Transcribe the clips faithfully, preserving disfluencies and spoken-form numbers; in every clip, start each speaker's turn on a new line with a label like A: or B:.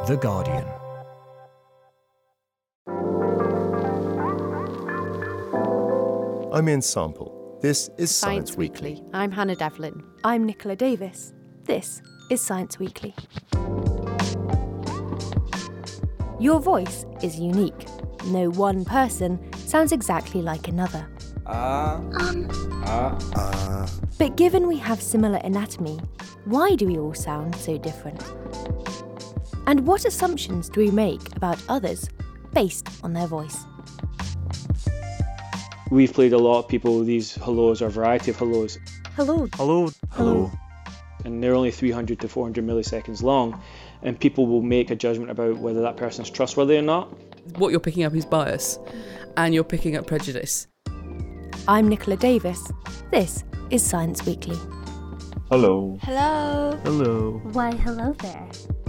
A: The Guardian.
B: I'm Ian Sample. This is Science,
C: Science
B: Weekly.
C: Weekly. I'm Hannah Devlin.
D: I'm Nicola Davis. This is Science Weekly. Your voice is unique. No one person sounds exactly like another.
E: Ah. Um. Ah.
B: Uh,
D: But given we have similar anatomy, why do we all sound so different? And what assumptions do we make about others based on their voice?
F: We've played a lot of people these hellos or a variety of hellos,
D: Hello.
A: Hello.
B: hello.
F: and they're only three hundred to four hundred milliseconds long, and people will make a judgment about whether that person's trustworthy or not.
G: What you're picking up is bias, and you're picking up prejudice.
D: I'm Nicola Davis. This is Science Weekly.
E: Hello.
H: Hello.
A: Hello.
H: Why, hello there.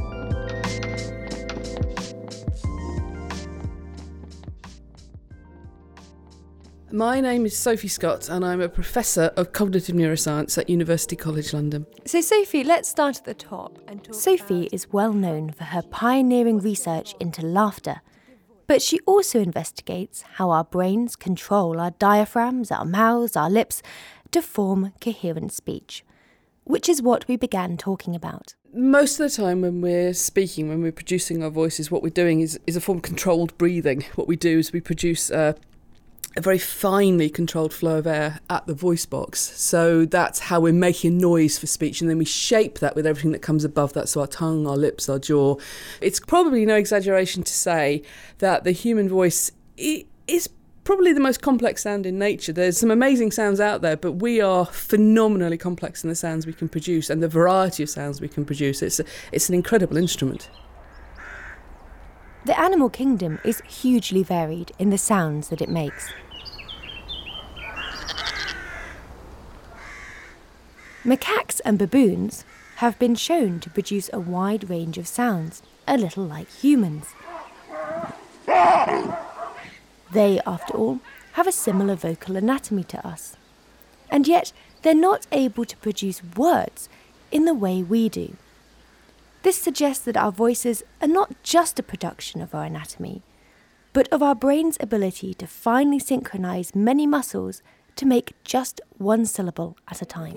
G: My name is Sophie Scott, and I'm a professor of cognitive neuroscience at University College London.
D: So Sophie, let's start at the top and talk Sophie is well known for her pioneering research into laughter, but she also investigates how our brains control our diaphragms, our mouths, our lips to form coherent speech, which is what we began talking about.
G: Most of the time when we're speaking, when we're producing our voices, what we're doing is, is a form of controlled breathing. What we do is we produce uh, a very finely controlled flow of air at the voice box. So that's how we're making noise for speech, and then we shape that with everything that comes above that, so our tongue, our lips, our jaw. It's probably no exaggeration to say that the human voice i- is probably the most complex sound in nature. There's some amazing sounds out there, but we are phenomenally complex in the sounds we can produce and the variety of sounds we can produce. It's a, it's an incredible instrument.
D: The animal kingdom is hugely varied in the sounds that it makes. Macaques and baboons have been shown to produce a wide range of sounds, a little like humans. They, after all, have a similar vocal anatomy to us. And yet, they're not able to produce words in the way we do. This suggests that our voices are not just a production of our anatomy, but of our brain's ability to finely synchronise many muscles to make just one syllable at a time.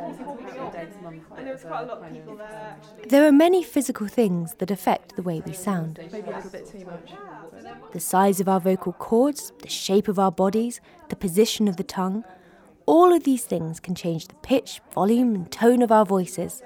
D: There are many physical things that affect the way we sound. The size of our vocal cords, the shape of our bodies, the position of the tongue, all of these things can change the pitch, volume and tone of our voices.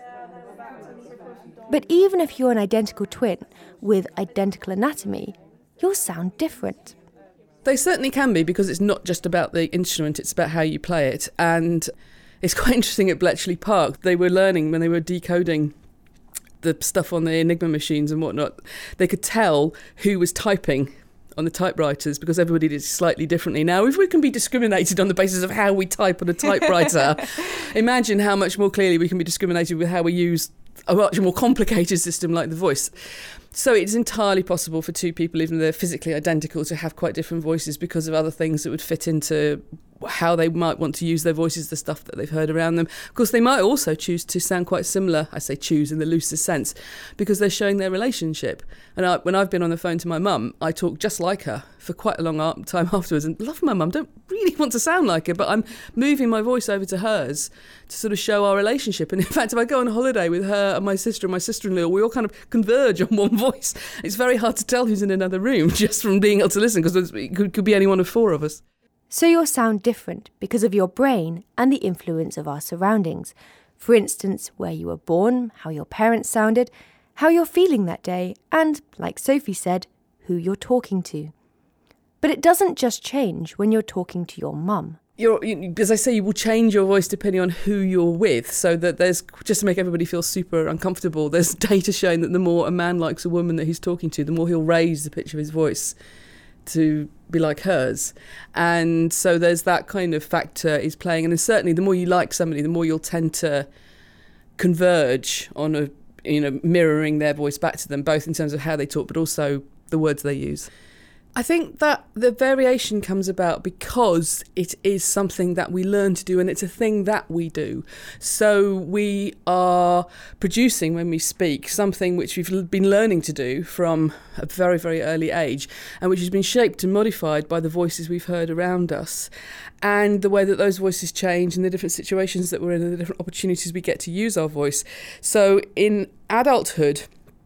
D: But even if you're an identical twin with identical anatomy, you'll sound different.
G: They certainly can be, because it's not just about the instrument, it's about how you play it. And it's quite interesting at Bletchley Park. They were learning when they were decoding the stuff on the Enigma machines and whatnot, they could tell who was typing on the typewriters because everybody did it slightly differently. Now, if we can be discriminated on the basis of how we type on a typewriter, imagine how much more clearly we can be discriminated with how we use a much more complicated system like the voice. So it's entirely possible for two people, even though they're physically identical, to have quite different voices because of other things that would fit into how they might want to use their voices, the stuff that they've heard around them. Of course, they might also choose to sound quite similar. I say choose in the loosest sense, because they're showing their relationship. And I, when I've been on the phone to my mum, I talk just like her for quite a long time afterwards, and love my mum, don't really want to sound like her, but I'm moving my voice over to hers to sort of show our relationship. And in fact, if I go on a holiday with her and my sister and my sister-in-law, we all kind of converge on one voice. It's very hard to tell who's in another room just from being able to listen, because it could, could be any one of four of us.
D: So you'll sound different because of your brain and the influence of our surroundings. For instance, where you were born, how your parents sounded, how you're feeling that day, and, like Sophie said, who you're talking to. But it doesn't just change when you're talking to your mum.
G: You're, you, as I say, you will change your voice depending on who you're with, so that there's, just to make everybody feel super uncomfortable, there's data showing that the more a man likes a woman that he's talking to, the more he'll raise the pitch of his voice to be like hers. And so there's that kind of factor is playing. And then certainly the more you like somebody, the more you'll tend to converge on a, you know, mirroring their voice back to them, both in terms of how they talk, but also the words they use. I think that the variation comes about because it is something that we learn to do and it's a thing that we do. So we are producing, when we speak, something which we've been learning to do from a very, very early age and which has been shaped and modified by the voices we've heard around us and the way that those voices change and the different situations that we're in and the different opportunities we get to use our voice. So in adulthood,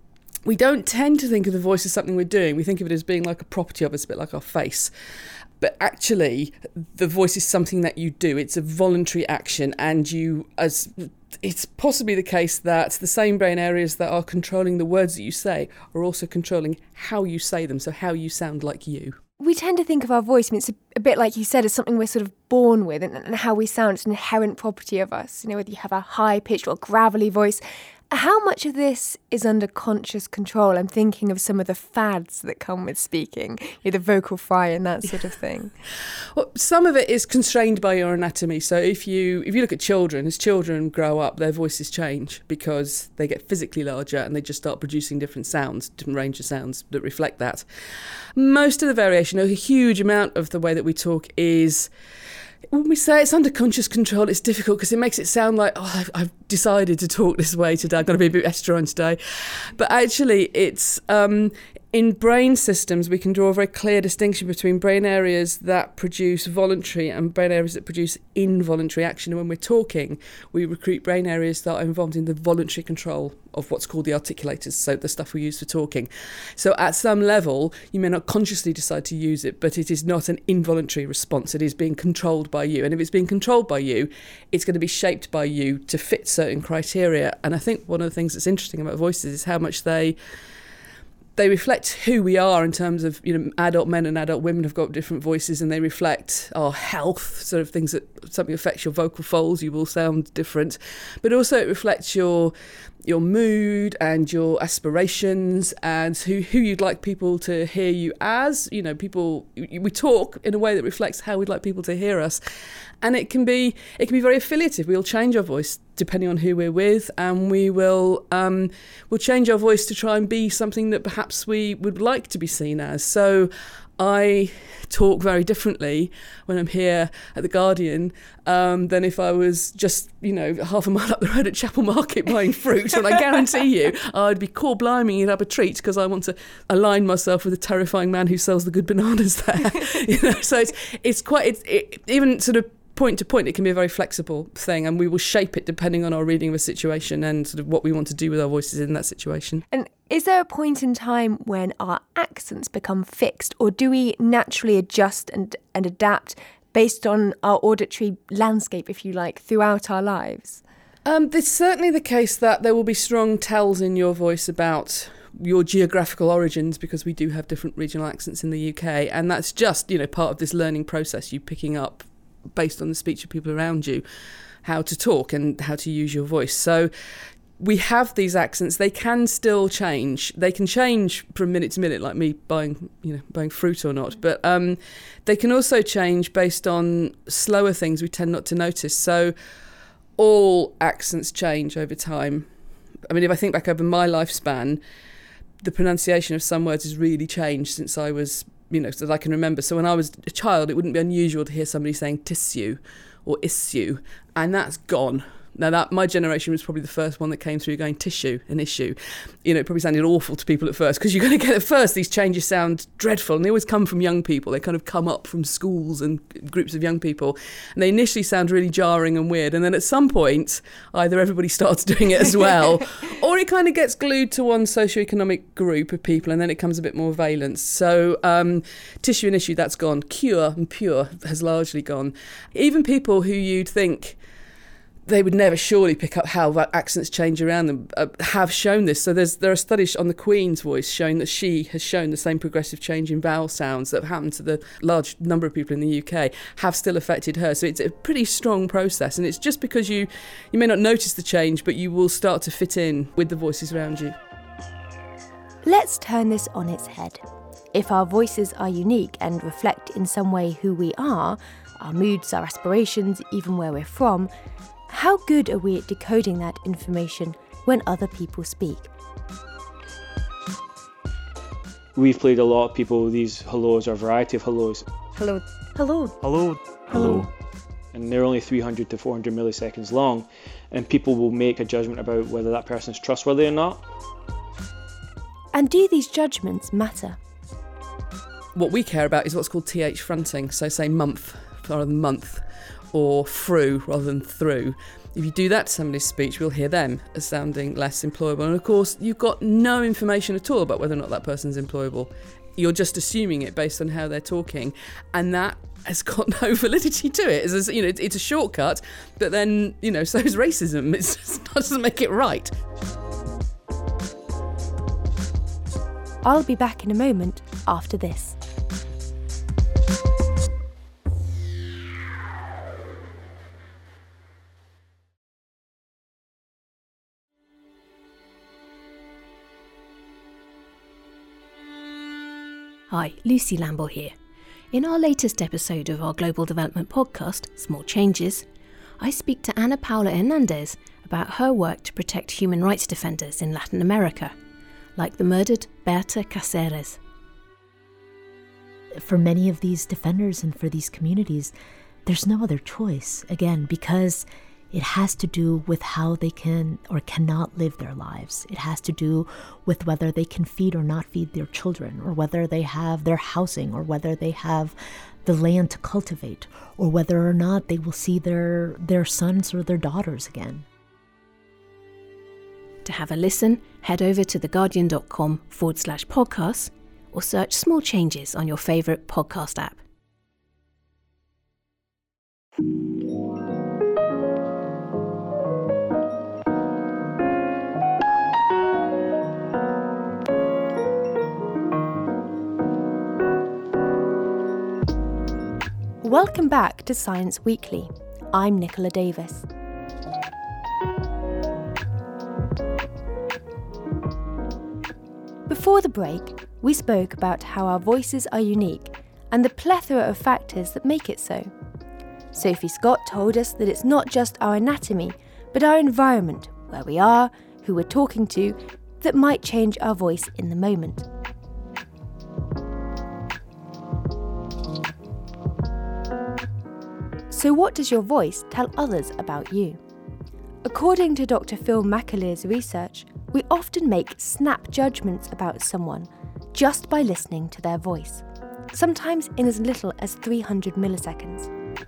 G: we don't tend to think of the voice as something we're doing. We think of it as being like a property of us, a bit like our face. But actually, the voice is something that you do. It's a voluntary action, and you, as it's possibly the case that the same brain areas that are controlling the words that you say are also controlling how you say them, so how you sound like you.
D: We tend to think of our voice, I mean, it's a, a bit like you said, as something we're sort of born with, and, and how we sound. It's an inherent property of us. You know, whether you have a high-pitched or gravelly voice. How much of this is under conscious control? I'm thinking of some of the fads that come with speaking, you know, the vocal fry and that sort of thing.
G: Well, some of it is constrained by your anatomy. So if you if you look at children, as children grow up, their voices change because they get physically larger and they just start producing different sounds, different range of sounds that reflect that. Most of the variation, a huge amount of the way that we talk is... When we say it's under conscious control, it's difficult because it makes it sound like, oh, I've, I've decided to talk this way today. I've got to be a bit extra on today. But actually, it's um, in brain systems, we can draw a very clear distinction between brain areas that produce voluntary and brain areas that produce involuntary action. And when we're talking, we recruit brain areas that are involved in the voluntary control of what's called the articulators, so the stuff we use for talking. So at some level, you may not consciously decide to use it, but it is not an involuntary response. It is being controlled by you. And if it's being controlled by you, it's going to be shaped by you to fit certain criteria. And I think one of the things that's interesting about voices is how much they they reflect who we are in terms of, you know, adult men and adult women have got different voices, and they reflect our health, sort of things that something affects your vocal folds, you will sound different. But also it reflects your your mood and your aspirations and who, who you'd like people to hear you as. You know, people, we talk in a way that reflects how we'd like people to hear us. And it can be it can be very affiliative. We'll change our voice depending on who we're with, and we will um, we'll change our voice to try and be something that perhaps we would like to be seen as. So I talk very differently when I'm here at The Guardian um, than if I was just, you know, half a mile up the road at Chapel Market buying fruit. And I guarantee you, I'd be core blimey and have a treat because I want to align myself with the terrifying man who sells the good bananas there. You know, so it's it's quite it's it, even sort of. Point to point, it can be a very flexible thing, and we will shape it depending on our reading of a situation and sort of what we want to do with our voices in that situation.
D: And is there a point in time when our accents become fixed, or do we naturally adjust and, and adapt based on our auditory landscape, if you like, throughout our lives?
G: Um, it's certainly the case that there will be strong tells in your voice about your geographical origins, because we do have different regional accents in the U K, and that's just, you know, part of this learning process, you picking up based on the speech of people around you, how to talk and how to use your voice. So we have these accents. They can still change. They can change from minute to minute, like me buying, you know, buying fruit or not. But um, they can also change based on slower things we tend not to notice. So all accents change over time. I mean, if I think back over my lifespan, the pronunciation of some words has really changed since I was, you know, so that I can remember. So when I was a child, it wouldn't be unusual to hear somebody saying tissue or issue, and that's gone. Now, that my generation was probably the first one that came through going tissue and issue. You know, it probably sounded awful to people at first, because you're going to get at first these changes sound dreadful, and they always come from young people. They kind of come up from schools and groups of young people, and they initially sound really jarring and weird, and then at some point either everybody starts doing it as well, or it kind of gets glued to one socioeconomic group of people, and then it becomes a bit more valence. So um, tissue and issue, that's gone. Cure and pure has largely gone. Even people who you'd think they would never surely pick up how accents change around them uh, have shown this. So there's there are studies on the Queen's voice showing that she has shown the same progressive change in vowel sounds that have happened to the large number of people in the U K have still affected her. So it's a pretty strong process, and it's just because you you may not notice the change, but you will start to fit in with the voices around you.
D: Let's turn this on its head. If our voices are unique and reflect in some way who we are, our moods, our aspirations, even where we're from, how good are we at decoding that information when other people speak?
F: We've played a lot of people these hellos or a variety of hellos.
D: Hello. Hello.
B: Hello.
F: Hello. And they're only three hundred to four hundred milliseconds long, and people will make a judgment about whether that person is trustworthy or not.
D: And do these judgments matter?
G: What we care about is what's called T H fronting, so say month rather than month, or through rather than through. If you do that to somebody's speech, we'll hear them as sounding less employable. And of course, you've got no information at all about whether or not that person's employable. You're just assuming it based on how they're talking, and that has got no validity to it. It's a, you know, it's a shortcut, but then, you know, so is racism. It's just, that doesn't make it right.
D: I'll be back in a moment after this.
A: Hi, Lucy Lamble here. In our latest episode of our Global Development podcast, Small Changes, I speak to Ana Paula Hernandez about her work to protect human rights defenders in Latin America, like the murdered Berta Cáceres.
C: For many of these defenders and for these communities, there's no other choice, again, because it has to do with how they can or cannot live their lives. It has to do with whether they can feed or not feed their children, or whether they have their housing, or whether they have the land to cultivate, or whether or not they will see their, their sons or their daughters again.
A: To have a listen, head over to theguardian.com forward slash podcasts or search Small Changes on your favourite podcast app.
D: Welcome back to Science Weekly. I'm Nicola Davis. Before the break, we spoke about how our voices are unique and the plethora of factors that make it so. Sophie Scott told us that it's not just our anatomy, but our environment, where we are, who we're talking to, that might change our voice in the moment. So what does your voice tell others about you? According to Doctor Phil McAleer's research, we often make snap judgments about someone just by listening to their voice, sometimes in as little as three hundred milliseconds.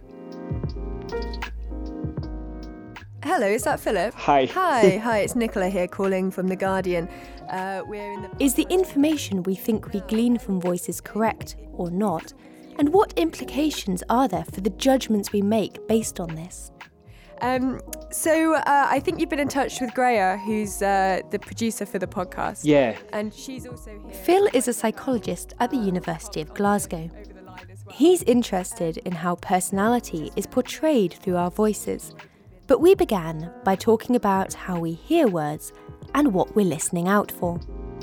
H: Hello, is that Philip?
F: Hi.
H: Hi, hi, it's Nicola here calling from The Guardian. Uh, we're in the...
D: Is the information we think we glean from voices correct or not? And what implications are there for the judgments we make based on this?
H: Um, so uh, I think you've been in touch with Greya, who's uh, the producer for the podcast.
F: Yeah.
H: And she's also here.
D: Phil is a psychologist at the University of Glasgow. He's interested in how personality is portrayed through our voices. But we began by talking about how we hear words and what we're listening out for.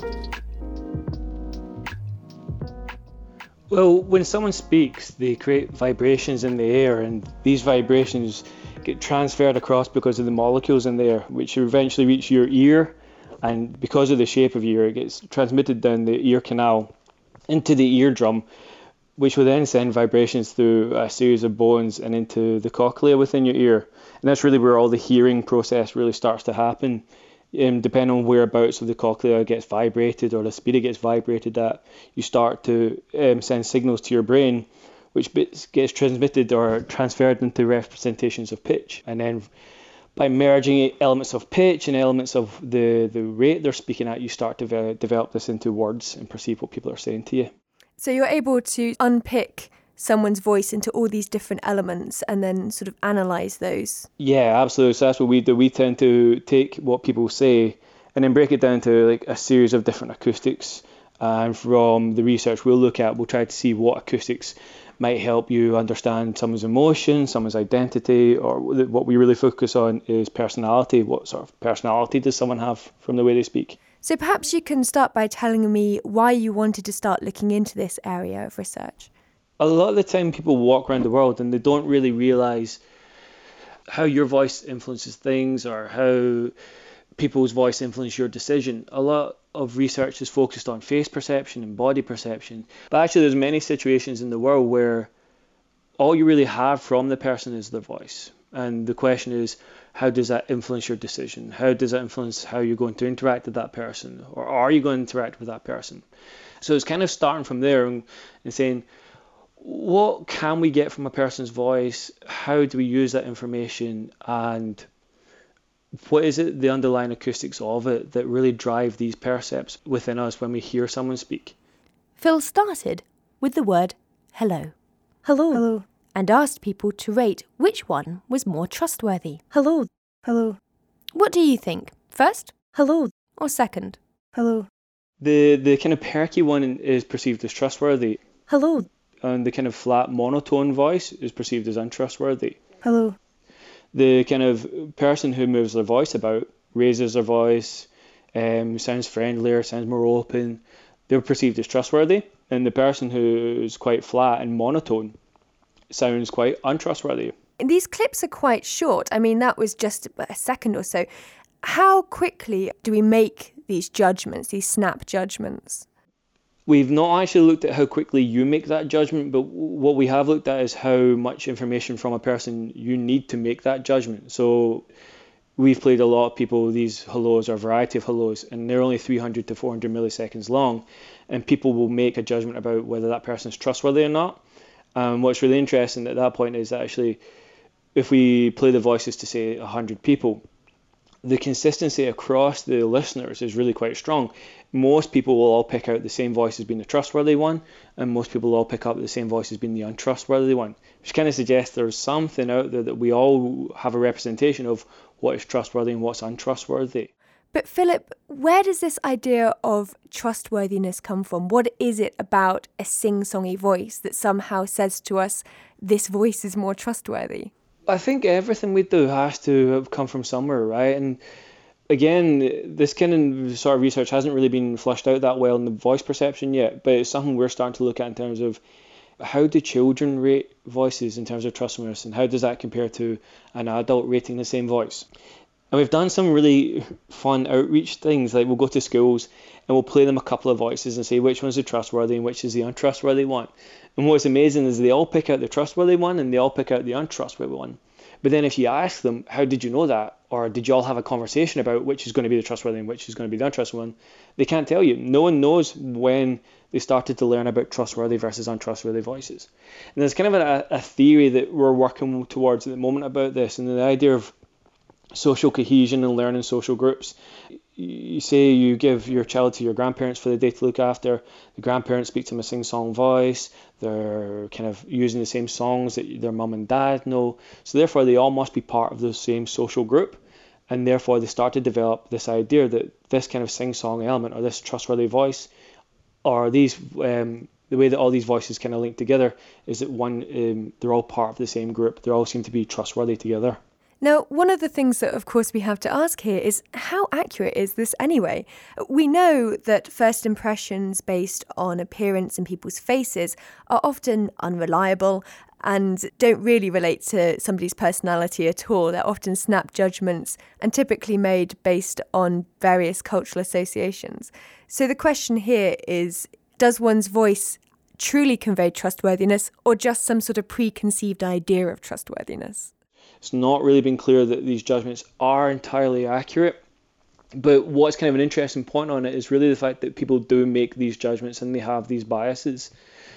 F: Well, when someone speaks, they create vibrations in the air, and these vibrations get transferred across because of the molecules in there, which eventually reach your ear, and because of the shape of your ear, it gets transmitted down the ear canal into the eardrum, which will then send vibrations through a series of bones and into the cochlea within your ear. And that's really where all the hearing process really starts to happen. Um, depending on whereabouts of the cochlea gets vibrated or the speed it gets vibrated at, you start to um, send signals to your brain, which gets transmitted or transferred into representations of pitch. And then by merging elements of pitch and elements of the, the rate they're speaking at, you start to ve- develop this into words and perceive what people are saying to you.
H: So you're able to unpick someone's voice into all these different elements and then sort of analyse those.
F: Yeah, absolutely. So that's what we do. We tend to take what people say and then break it down to like a series of different acoustics. And from the research we'll look at, we'll try to see what acoustics might help you understand someone's emotion, someone's identity, or what we really focus on is personality. What sort of personality does someone have from the way they speak?
H: So perhaps you can start by telling me why you wanted to start looking into this area of research.
F: A lot of the time people walk around the world and they don't really realise how your voice influences things or how people's voice influence your decision. A lot of research is focused on face perception and body perception, but actually there's many situations in the world where all you really have from the person is their voice. And the question is, how does that influence your decision? How does that influence how you're going to interact with that person? Or are you going to interact with that person? So it's kind of starting from there and, and saying, what can we get from a person's voice? How do we use that information? And what is it, the underlying acoustics of it, that really drive these percepts within us when we hear someone speak?
D: Phil started with the word hello.
H: Hello. Hello.
D: And asked people to rate which one was more trustworthy.
H: Hello. Hello.
D: What do you think? First?
H: Hello.
D: Or second?
H: Hello.
F: The the kind of perky one is perceived as trustworthy.
H: Hello.
F: And the kind of flat monotone voice is perceived as untrustworthy.
H: Hello.
F: The kind of person who moves their voice about, raises their voice, um, sounds friendlier, sounds more open, they're perceived as trustworthy. And the person who's quite flat and monotone sounds quite untrustworthy.
H: These clips are quite short. I mean, that was just a second or so. How quickly do we make these judgments, these snap judgments?
F: We've not actually looked at how quickly you make that judgment, but what we have looked at is how much information from a person you need to make that judgment. So we've played a lot of people these hellos or a variety of hellos, and they're only three hundred to four hundred milliseconds long, and people will make a judgment about whether that person is trustworthy or not. Um, what's really interesting at that point is that actually, if we play the voices to say one hundred people, the consistency across the listeners is really quite strong. Most people will all pick out the same voice as being the trustworthy one, and most people will all pick up the same voice as being the untrustworthy one, which kind of suggests there's something out there that we all have a representation of what is trustworthy and what's untrustworthy.
H: But Philip, where does this idea of trustworthiness come from? What is it about a sing-songy voice that somehow says to us, this voice is more trustworthy?
F: I think everything we do has to have come from somewhere, right? And again, this kind of sort of research hasn't really been flushed out that well in the voice perception yet, but it's something we're starting to look at in terms of how do children rate voices in terms of trustworthiness, and how does that compare to an adult rating the same voice? And we've done some really fun outreach things, like we'll go to schools and we'll play them a couple of voices and say which one's the trustworthy and which is the untrustworthy one. And what's amazing is they all pick out the trustworthy one and they all pick out the untrustworthy one. But then if you ask them, how did you know that? Or did you all have a conversation about which is going to be the trustworthy and which is going to be the untrustworthy one? They can't tell you. No one knows when they started to learn about trustworthy versus untrustworthy voices. And there's kind of a, a theory that we're working towards at the moment about this, and the idea of social cohesion and learning social groups. You say you give your child to your grandparents for the day to look after. The grandparents speak to them in a sing-song voice. They're kind of using the same songs that their mum and dad know. So therefore, they all must be part of the same social group. And therefore, they start to develop this idea that this kind of sing-song element, or this trustworthy voice, or these um, the way that all these voices kind of link together is that one, um, they're all part of the same group. They all seem to be trustworthy together.
H: Now, one of the things that, of course, we have to ask here is how accurate is this anyway? We know that first impressions based on appearance and people's faces are often unreliable and don't really relate to somebody's personality at all. They're often snap judgments and typically made based on various cultural associations. So the question here is, does one's voice truly convey trustworthiness or just some sort of preconceived idea of trustworthiness?
F: It's not really been clear that these judgments are entirely accurate. But what's kind of an interesting point on it is really the fact that people do make these judgments and they have these biases.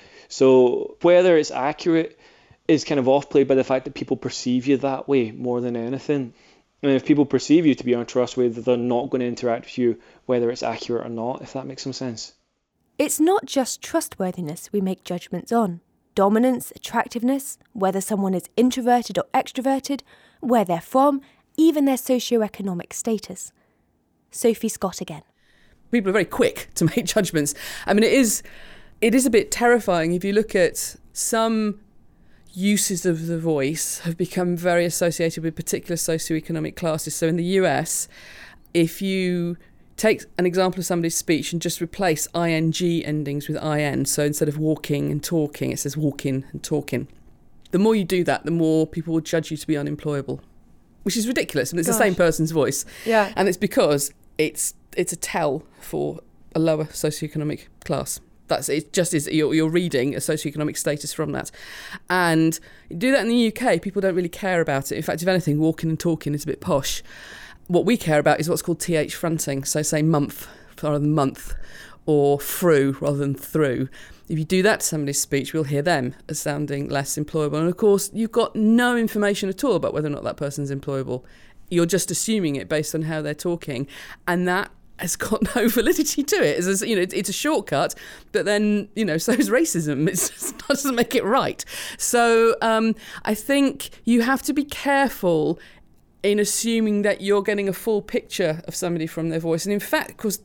F: So whether it's accurate is kind of off-played by the fact that people perceive you that way more than anything. And if people perceive you to be untrustworthy, they're not going to interact with you whether it's accurate or not, if that makes some sense.
D: It's not just trustworthiness we make judgments on. Dominance, attractiveness, whether someone is introverted or extroverted, where they're from, even their socioeconomic status. Sophie Scott again.
G: People are very quick to make judgments. I mean, it is it is a bit terrifying if you look at some uses of the voice have become very associated with particular socioeconomic classes. So in the U S, if you take an example of somebody's speech and just replace ing endings with in. So instead of walking and talking, it says walking and talking. The more you do that, the more people will judge you to be unemployable. which is ridiculous. And it's
H: Gosh.
G: the same person's voice.
H: Yeah.
G: And it's because it's it's a tell for a lower socioeconomic class. That's it. Just is you're, you're reading a socioeconomic status from that, and you do that in the U K. People don't really care about it. In fact, if anything, walking and talking is a bit posh. What we care about is what's called T H fronting. So say month rather than month, or through rather than through. If you do that to somebody's speech, we'll hear them as sounding less employable. And of course, you've got no information at all about whether or not that person's employable. You're just assuming it based on how they're talking, and that has got no validity to it. It's a, you know, it's a shortcut, but then, you know, so is racism. It's just, that doesn't make it right. So um, I think you have to be careful in assuming that you're getting a full picture of somebody from their voice. And in fact, because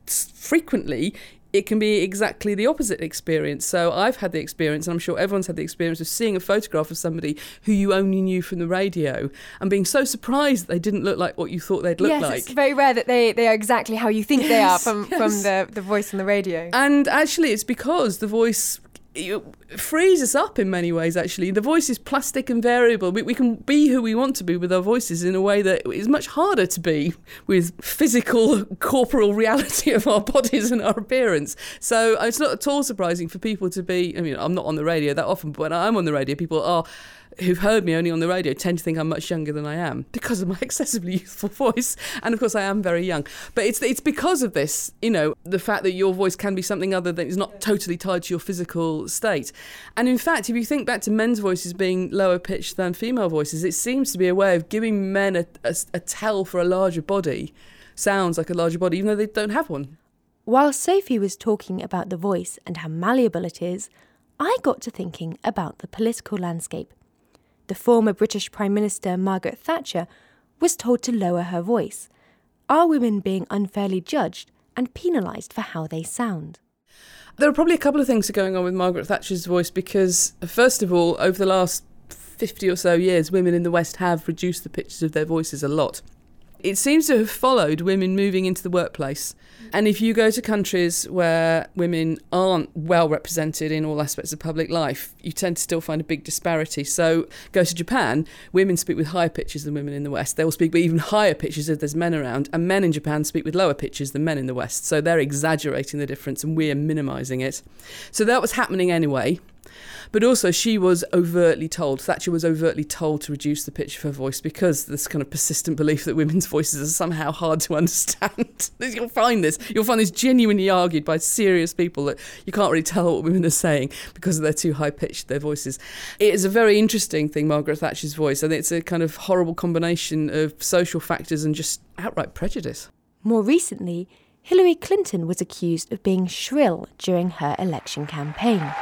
G: frequently it can be exactly the opposite experience. So I've had the experience, and I'm sure everyone's had the experience, of seeing a photograph of somebody who you only knew from the radio and being so surprised that they didn't look like what you thought they'd look
H: yes,
G: like.
H: Yes, it's very rare that they, they are exactly how you think
G: yes,
H: they are from,
G: yes.
H: from the, the voice on the radio.
G: And actually it's because the voice it frees us up in many ways, actually. The voice is plastic and variable. We, we can be who we want to be with our voices in a way that is much harder to be with physical, corporal reality of our bodies and our appearance. So it's not at all surprising for people to be, I mean, I'm not on the radio that often, but when I'm on the radio, people are who've heard me only on the radio tend to think I'm much younger than I am because of my excessively youthful voice. And of course I am very young. But it's it's because of this, you know, the fact that your voice can be something other than, it's not totally tied to your physical state. And in fact, if you think back to men's voices being lower pitched than female voices, it seems to be a way of giving men a, a, a tell for a larger body, sounds like a larger body, even though they don't have one.
D: While Sophie was talking about the voice and how malleable it is, I got to thinking about the political landscape. The former British Prime Minister Margaret Thatcher was told to lower her voice. Are women being unfairly judged and penalised for how they sound?
G: There are probably a couple of things going on with Margaret Thatcher's voice because, first of all, over the last fifty or so years, women in the West have reduced the pitches of their voices a lot. It seems to have followed women moving into the workplace. And if you go to countries where women aren't well represented in all aspects of public life, you tend to still find a big disparity. So go to Japan, women speak with higher pitches than women in the West. They will speak with even higher pitches if there's men around, and men in Japan speak with lower pitches than men in the West. So they're exaggerating the difference and we're minimising it. So that was happening anyway. But also she was overtly told, Thatcher was overtly told to reduce the pitch of her voice because this kind of persistent belief that women's voices are somehow hard to understand. You'll find this. You'll find this genuinely argued by serious people that you can't really tell what women are saying because they're too high-pitched, their voices. It is a very interesting thing, Margaret Thatcher's voice, and it's a kind of horrible combination of social factors and just outright prejudice.
D: More recently, Hillary Clinton was accused of being shrill during her election campaign.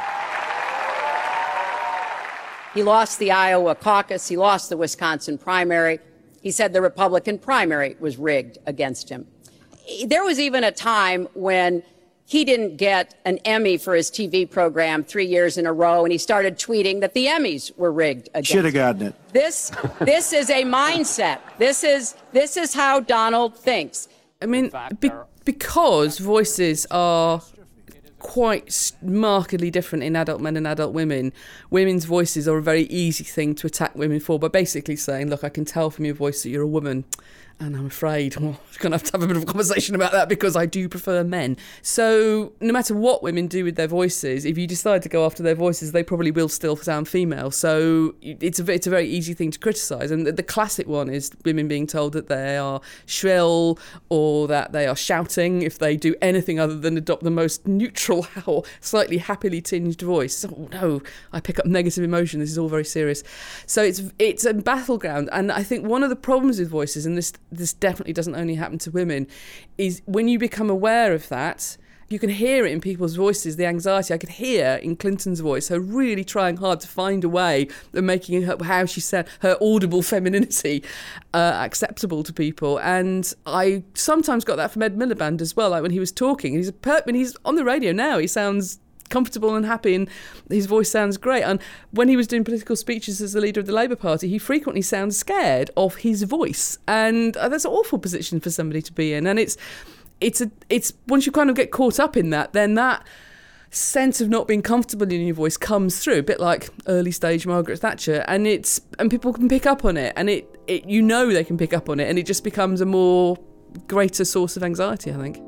I: He lost the Iowa caucus. He lost the Wisconsin primary. He said the Republican primary was rigged against him. There was even a time when he didn't get an Emmy for his T V program three years in a row, and he started tweeting that the Emmys were rigged against him.
J: Should have gotten it.
I: This, this is a mindset. This is, this is how Donald thinks.
G: I mean, be- because voices are quite markedly different in adult men and adult women, women's voices are a very easy thing to attack women for by basically saying, look, I can tell from your voice that you're a woman, and I'm afraid well, we're going to have to have a bit of a conversation about that because I do prefer men. So no matter what women do with their voices, if you decide to go after their voices, they probably will still sound female. So it's a, it's a very easy thing to criticise. And the, the classic one is women being told that they are shrill or that they are shouting if they do anything other than adopt the most neutral or slightly happily tinged voice. Oh no, I pick up negative emotion. This is all very serious. So it's it's a battleground. And I think one of the problems with voices, and this this definitely doesn't only happen to women, is when you become aware of that, you can hear it in people's voices, the anxiety. I could hear in Clinton's voice her really trying hard to find a way of making her, how she said, her audible femininity uh, acceptable to people. And I sometimes got that from Ed Miliband as well, like when he was talking. He's a per- when he's on the radio now, he sounds comfortable and happy and his voice sounds great. And when he was doing political speeches as the leader of the Labour Party, he frequently sounds scared of his voice. And uh, that's an awful position for somebody to be in. And it's It's a, it's once you kind of get caught up in that, then that sense of not being comfortable in your voice comes through, a bit like early stage Margaret Thatcher, and it's and people can pick up on it, and it, it you know they can pick up on it, and it just becomes a more greater source of anxiety, I think.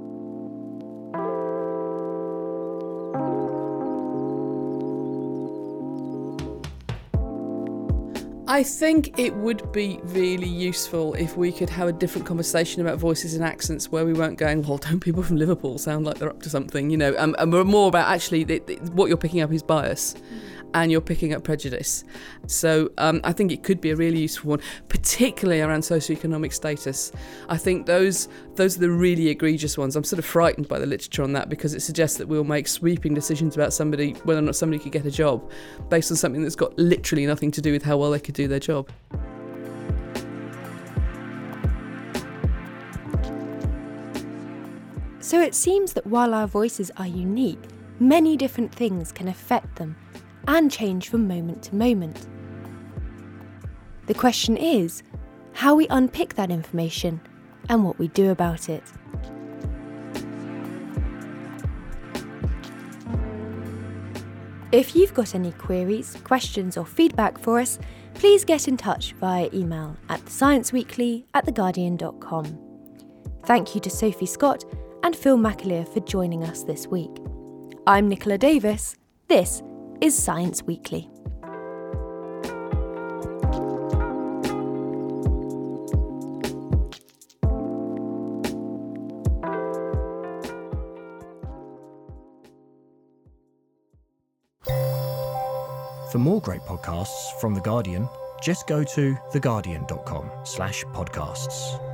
G: I think it would be really useful if we could have a different conversation about voices and accents where we weren't going, well, don't people from Liverpool sound like they're up to something, you know, um, and we're more about actually the, the, what you're picking up is bias and you're picking up prejudice. So um, I think it could be a really useful one, particularly around socioeconomic status. I think those those are the really egregious ones. I'm sort of frightened by the literature on that because it suggests that we'll make sweeping decisions about somebody, whether or not somebody could get a job, based on something that's got literally nothing to do with how well they could do their job.
D: So it seems that while our voices are unique, many different things can affect them and change from moment to moment. The question is how we unpick that information and what we do about it. If you've got any queries, questions or feedback for us, please get in touch via email at scienceweekly at theguardian dot com. Thank you to Sophie Scott and Phil McAleer for joining us this week. I'm Nicola Davis. This is Science Weekly.
J: For more great podcasts from The Guardian, just go to theguardian dot com slash podcasts.